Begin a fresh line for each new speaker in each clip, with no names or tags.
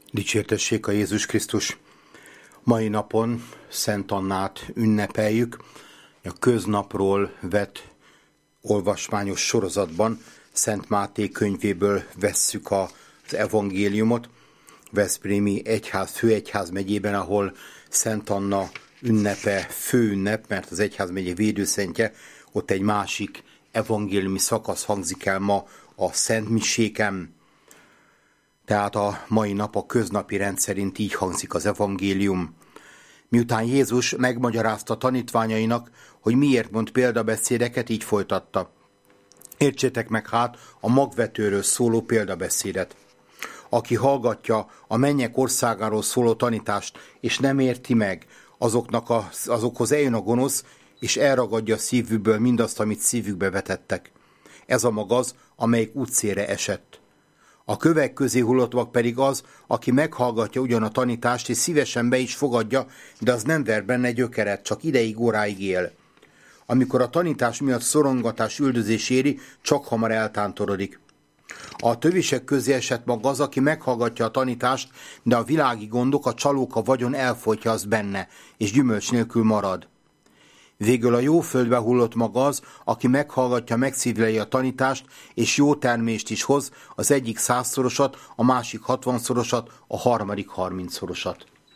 Dicsértessék a Jézus Krisztus! Mai napon Szent Annát ünnepeljük. A köznapról vett olvasmányos sorozatban Szent Máté könyvéből vesszük az evangéliumot. Veszprémi főegyház megyében, ahol Szent Anna ünnepe főünnep, mert az egyházmegye védőszentje, ott egy másik evangéliumi szakasz hangzik el ma a szentmiséken. Tehát a mai nap a köznapi rend szerint így hangzik az evangélium. Miután Jézus megmagyarázta tanítványainak, hogy miért mond példabeszédeket, így folytatta. Értsétek meg hát a magvetőről szóló példabeszédet. Aki hallgatja a mennyek országáról szóló tanítást, és nem érti meg, azokhoz eljön a gonosz, és elragadja a szívükből mindazt, amit szívükbe vetettek. Ez a mag az, amelyik útszélre esett. A kövek közé hullott mag pedig az, aki meghallgatja ugyan a tanítást, és szívesen be is fogadja, de az nem ver benne gyökeret, csak ideig, óráig él. Amikor a tanítás miatt szorongatás, üldözés éri, csak hamar eltántorodik. A tövisek közé esett mag az, aki meghallgatja a tanítást, de a világi gondok, a csalók, a vagyon elfolytja azt benne, és gyümölcs nélkül marad. Végül a jó földbe hullott mag az, aki meghallgatja, megszívleli a tanítást, és jó termést is hoz, az egyik 100-szorosat, a másik 60-szorosat, a harmadik 30-szorosat.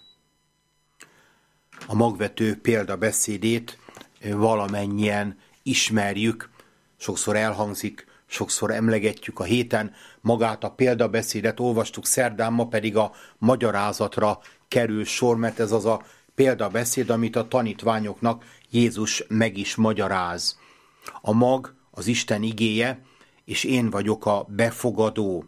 A magvető példabeszédét valamennyien ismerjük, sokszor elhangzik, sokszor emlegetjük a héten, magát a példabeszédet olvastuk szerdán, ma pedig a magyarázatra kerül sor, mert ez az a példabeszéd, amit a tanítványoknak Jézus meg is magyaráz. A mag az Isten igéje, és én vagyok a befogadó.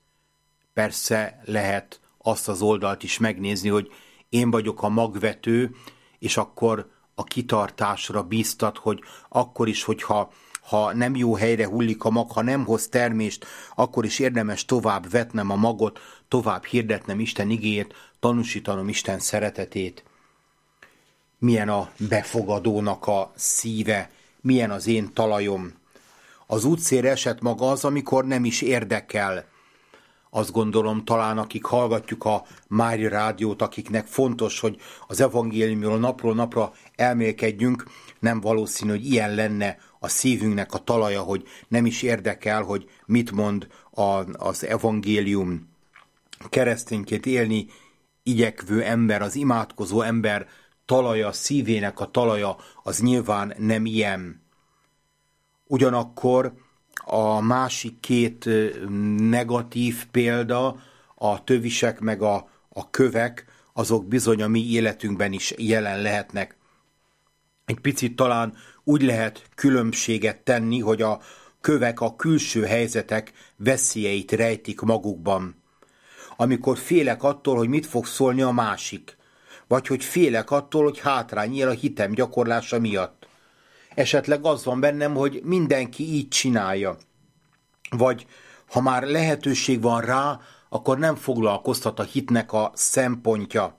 Persze lehet azt az oldalt is megnézni, hogy én vagyok a magvető, és akkor a kitartásra bíztat, hogy akkor is, hogyha nem jó helyre hullik a mag, ha nem hoz termést, akkor is érdemes tovább vetnem a magot, tovább hirdetnem Isten igéjét, tanúsítanom Isten szeretetét. Milyen a befogadónak a szíve, milyen az én talajom. Az útszélre esett maga az, amikor nem is érdekel. Azt gondolom, talán akik hallgatjuk a Mária rádiót, akiknek fontos, hogy az evangéliumról napról napra elmélkedjünk, nem valószínű, hogy ilyen lenne a szívünknek a talaja, hogy nem is érdekel, hogy mit mond az evangélium. Keresztényként élni igyekvő ember, az imádkozó ember talaja, szívének a talaja, az nyilván nem ilyen. Ugyanakkor a másik két negatív példa, a tövisek meg a kövek, azok bizony a mi életünkben is jelen lehetnek. Egy picit talán úgy lehet különbséget tenni, hogy a kövek a külső helyzetek veszélyeit rejtik magukban. Amikor félek attól, hogy mit fog szólni a másik, vagy hogy félek attól, hogy hátrány ér a hitem gyakorlása miatt. Esetleg az van bennem, hogy mindenki így csinálja. Vagy ha már lehetőség van rá, akkor nem foglalkoztat a hitnek a szempontja.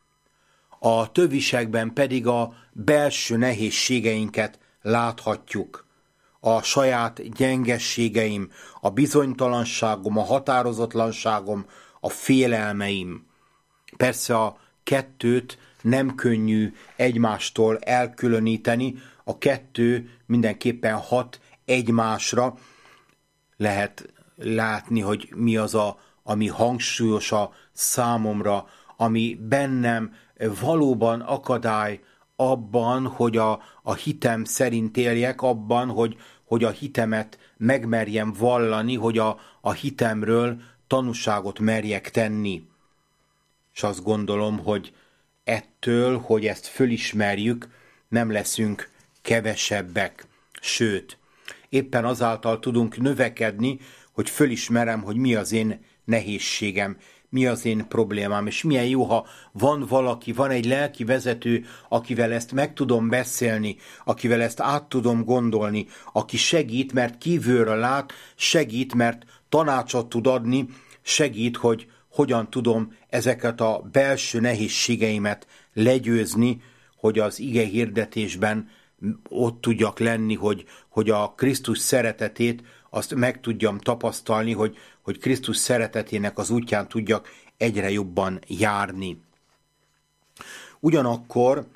A tövisekben pedig a belső nehézségeinket láthatjuk. A saját gyengességeim, a bizonytalanságom, a határozatlanságom, a félelmeim. Persze a kettőt nem könnyű egymástól elkülöníteni, a kettő mindenképpen hat egymásra. Lehet látni, hogy mi az, ami hangsúlyos a számomra, ami bennem valóban akadály abban, hogy a hitem szerint éljek, abban, hogy a hitemet megmerjem vallani, hogy a hitemről tanúságot merjek tenni. És azt gondolom, hogy ettől, hogy ezt fölismerjük, nem leszünk kevesebbek. Sőt, éppen azáltal tudunk növekedni, hogy fölismerem, hogy mi az én nehézségem, mi az én problémám, és milyen jó, ha van valaki, van egy lelki vezető, akivel ezt meg tudom beszélni, akivel ezt át tudom gondolni, aki segít, mert kívülről lát, segít, mert tanácsot tud adni, segít, hogy hogyan tudom ezeket a belső nehézségeimet legyőzni, hogy az ige hirdetésben ott tudjak lenni, hogy a Krisztus szeretetét azt meg tudjam tapasztalni, hogy Krisztus szeretetének az útján tudjak egyre jobban járni. Ugyanakkor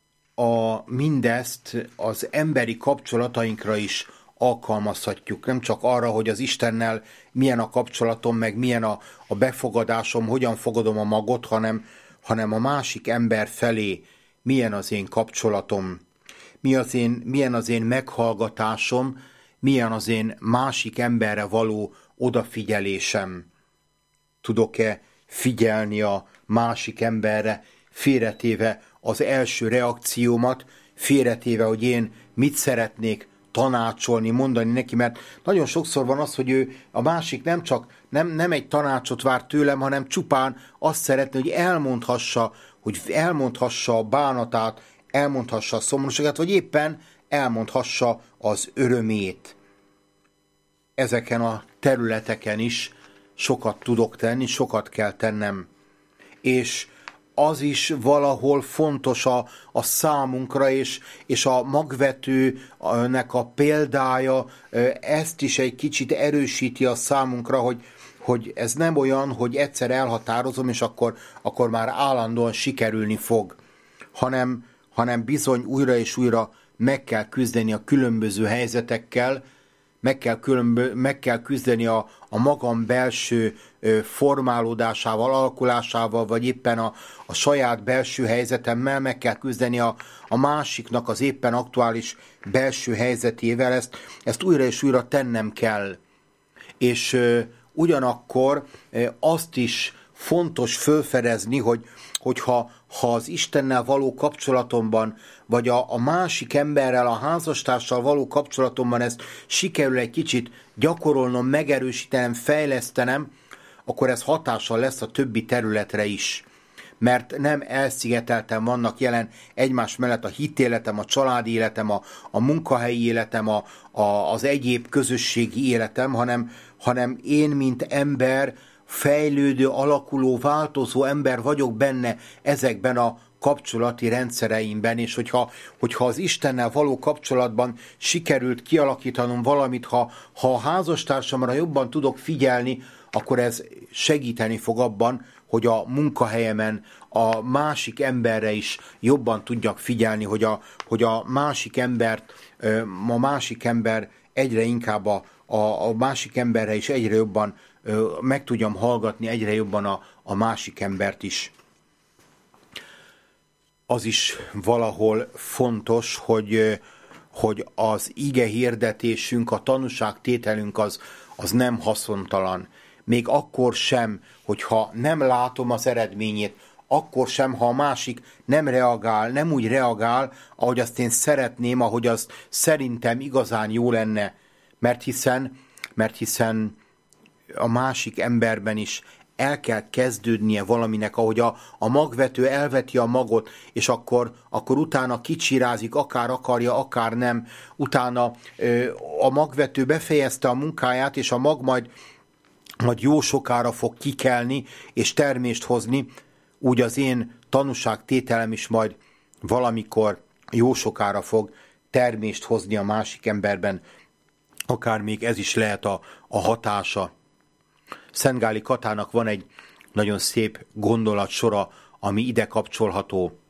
mindezt az emberi kapcsolatainkra is alkalmazhatjuk. Nem csak arra, hogy az Istennel milyen a kapcsolatom, meg milyen a befogadásom, hogyan fogadom a magot, hanem a másik ember felé milyen az én kapcsolatom, milyen az én meghallgatásom, milyen az én másik emberre való odafigyelésem. Tudok-e figyelni a másik emberre, félretéve az első reakciómat, félretéve, hogy én mit szeretnék tanácsolni, mondani neki, mert nagyon sokszor van az, hogy ő a másik nem egy tanácsot vár tőlem, hanem csupán azt szeretné, hogy elmondhassa a bánatát, elmondhassa a szomorúságát, vagy éppen elmondhassa az örömét. Ezeken a területeken is sokat tudok tenni, sokat kell tennem. És az is valahol fontos a számunkra, és a magvetőnek a példája ezt is egy kicsit erősíti a számunkra, hogy ez nem olyan, hogy egyszer elhatározom, és akkor már állandóan sikerülni fog, hanem bizony újra és újra meg kell küzdeni a különböző helyzetekkel, meg kell küzdeni a magam belső formálódásával, alakulásával, vagy éppen a saját belső helyzetemmel, meg kell küzdeni a másiknak az éppen aktuális belső helyzetével, ezt újra és újra tennem kell. És ugyanakkor azt is fontos felfedezni, hogyha az Istennel való kapcsolatomban, vagy a másik emberrel, a házastársal való kapcsolatomban ezt sikerül egy kicsit gyakorolnom, megerősítenem, fejlesztenem, akkor ez hatással lesz a többi területre is. Mert nem elszigetelten vannak jelen egymás mellett a hitéletem, a családi életem, a munkahelyi életem, az egyéb közösségi életem, hanem én, mint ember, fejlődő, alakuló, változó ember vagyok benne ezekben a kapcsolati rendszereimben, és hogyha az Istennel való kapcsolatban sikerült kialakítanom valamit, ha a házastársamra jobban tudok figyelni, akkor ez segíteni fog abban, hogy a munkahelyemen a másik emberre is jobban tudjak figyelni, hogy a másik ember egyre inkább a másik emberre is egyre jobban meg tudjam hallgatni, egyre jobban a másik embert is. Az is valahol fontos, hogy az ige hirdetésünk, a tanúságtételünk az nem haszontalan. Még akkor sem, hogyha nem látom az eredményét, akkor sem, ha a másik nem úgy reagál, ahogy azt én szeretném, ahogy az szerintem igazán jó lenne, mert hiszen a másik emberben is el kell kezdődnie valaminek, ahogy a magvető elveti a magot, és akkor utána kicsirázik, akár akarja, akár nem. Utána a magvető befejezte a munkáját, és a mag majd jó sokára fog kikelni, és termést hozni, úgy az én tanúságtételem is majd valamikor jó sokára fog termést hozni a másik emberben. Akár még ez is lehet a hatása. Szent Gáli Katának van egy nagyon szép gondolatsora, ami ide kapcsolható.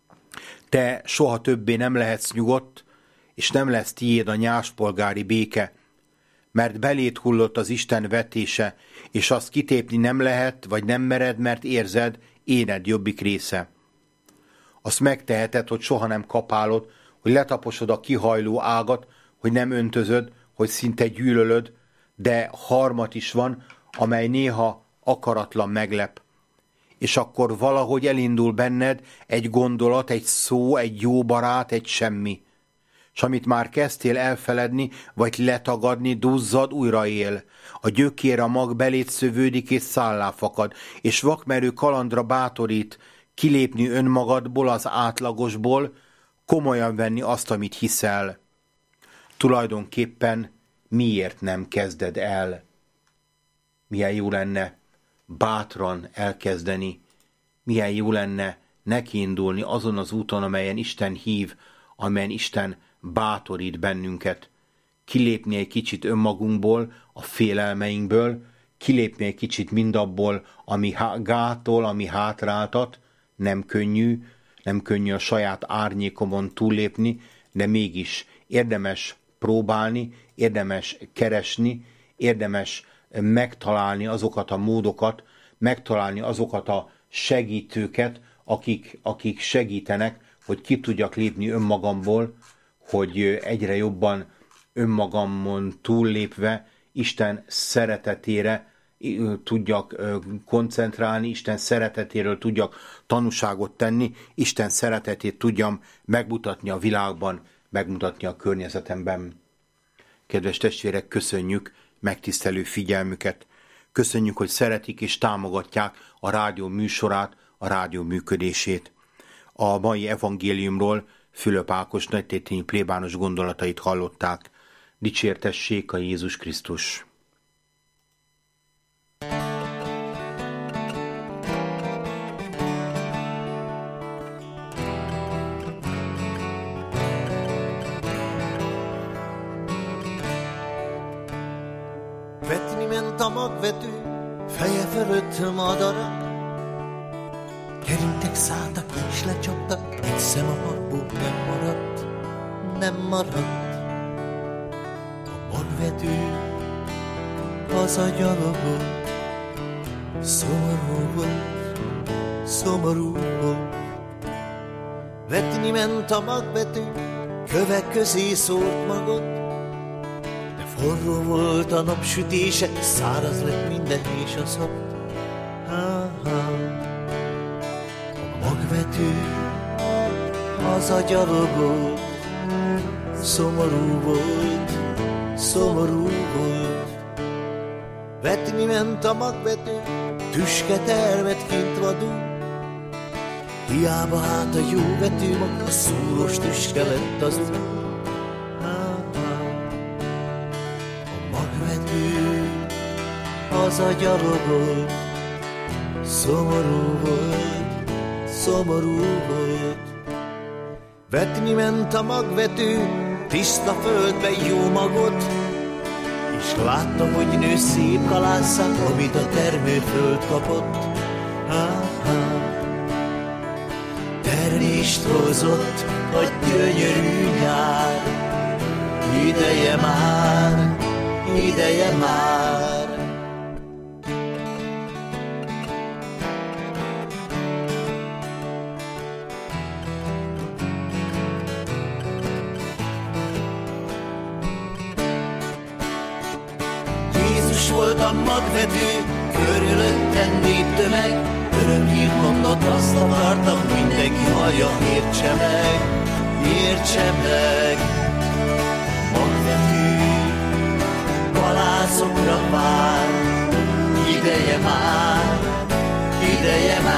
Te soha többé nem lehetsz nyugodt, és nem lesz tiéd a nyáspolgári béke, mert beléd hullott az Isten vetése, és azt kitépni nem lehet, vagy nem mered, mert érzed, éned jobbik része. Azt megteheted, hogy soha nem kapálod, hogy letaposod a kihajló ágat, hogy nem öntözöd, hogy szinte gyűlölöd, de harmat is van, amely néha akaratlan meglep. És akkor valahogy elindul benned egy gondolat, egy szó, egy jó barát, egy semmi. S amit már kezdtél elfeledni, vagy letagadni, duzzad, újra él. A gyökér a mag belét szövődik, és szállá fakad, és vakmerő kalandra bátorít, kilépni önmagadból, az átlagosból, komolyan venni azt, amit hiszel. Tulajdonképpen miért nem kezded el? Milyen jó lenne bátran elkezdeni, milyen jó lenne nekiindulni azon az úton, amelyen Isten hív, amelyen Isten bátorít bennünket. Kilépni egy kicsit önmagunkból, a félelmeinkből, kilépni egy kicsit mindabból, ami gátol, ami hátráltat. Nem könnyű a saját árnyékomon túllépni, de mégis érdemes próbálni, érdemes keresni, érdemes megtalálni azokat a módokat, megtalálni azokat a segítőket, akik segítenek, hogy ki tudjak lépni önmagamból, hogy egyre jobban önmagamon túllépve Isten szeretetére tudjak koncentrálni, Isten szeretetéről tudjak tanúságot tenni, Isten szeretetét tudjam megmutatni a világban, megmutatni a környezetemben. Kedves testvérek, köszönjük megtisztelő figyelmüket. Köszönjük, hogy szeretik és támogatják a rádió műsorát, a rádió működését. A mai evangéliumról Fülöp Ákos nagytétényi plébános gondolatait hallották. Dicsértessék a Jézus Krisztus!
Vetni ment a magvető, feje fölött madarak, gerintek szálltak és lecsaptak, egy szem a magból nem maradt, nem maradt. A magvető hazagyalogolt, szomorú volt, szomorú volt. Vetni ment a magvető, kövek közé szórt magot, forró volt a napsütése, száraz lett minden és a szab. A magvető hazagyalogolt, szomorú volt, szomorú volt. Vetni ment a magvető, tüske termet kint vadul, hiába hát a jó vető maga, szúros tüske lett az út. Hazagyalogolt, szomorú volt, szomorú volt. Vetni ment a magvető, tiszta földbe jó magot, és látta, hogy nő szép kalászán, amit a termőföld kapott. Termést hozott a gyönyörű nyár, ideje már, ideje már. Volt a magvető, körülötten néptömeg, örömhírt mondott, azt akartam, mindenki hallja, értse meg, értse meg. Magvető kalászokra vár, ideje már, ideje már.